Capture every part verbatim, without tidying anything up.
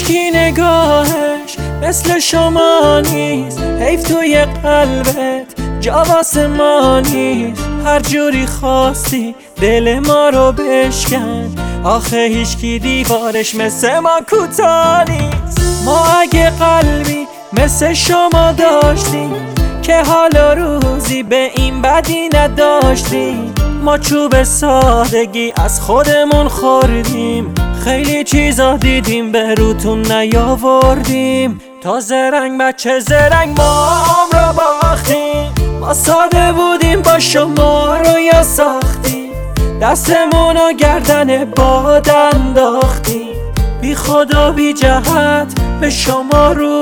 هیچکی نگاهش مثل شما نیست، حیف توی قلبت جا واسه ما نیست. هر جوری خواستی دل ما رو بشکن، آخه هیچکی دیوارش مثل ما کوتاه نیست. ما اگه قلبی مثل شما داشتیم که حالا روزی به این بدی نداشتیم. ما چوب سادگی از خودمون خوردیم، خیلی چیزا دیدیم به روتون نیاوردیم. تا زرنگ بچه زرنگ ما هم را باختیم. ما ساده بودیم با شما رو یا ساختیم، دستمون و گردن باد انداختیم. بی خدا بی جهت به شما رو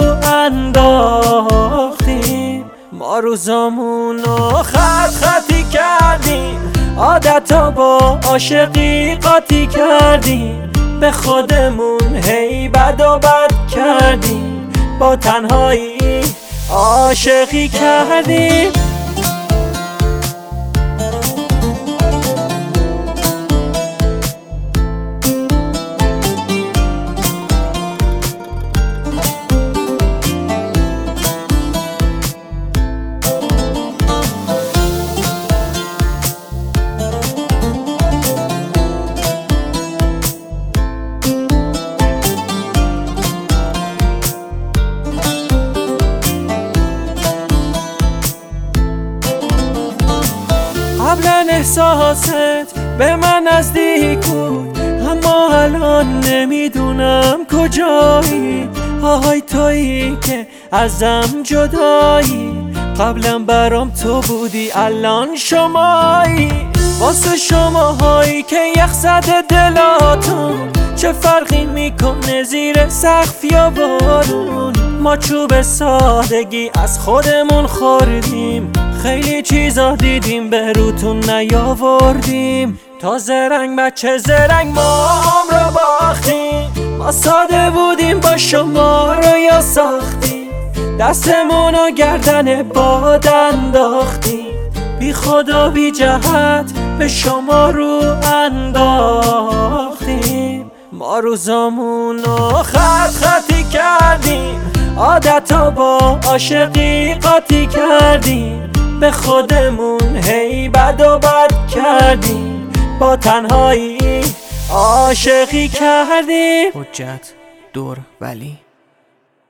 انداختیم. ما روزامون رو خط خطی کردیم، عادتا با عاشقی قاطی کردیم. به خودمون هی بد و بد کردیم، با تنهایی عاشقی کردیم. قبلا احساست به من نزدیک بود، اما الان نمیدونم کجایی. آهای تویی که ازم جدایی، قبلا برام تو بودی الان شمایی. واسه شماهایی که یخ زده دلاتون، چه فرقی میکنه زیر سقف یا بارون. ما چوب سادگی از خودمون خوردیم، خیلی چیزا دیدیم به روتون نیاوردیم. تا زرنگ بچه زرنگ ما هم را باختیم. ما ساده بودیم با شما رو یا ساختیم، دستمون و گردن باد انداختیم. بی خدا بی جهت به شما رو انداختیم. ما روزامون رو خط خطی کردیم، عادتا با عاشقی قاطی کردیم. به خودمون هی بد و بد کردیم، با تنهایی عاشقی کردیم. حجت دور ولی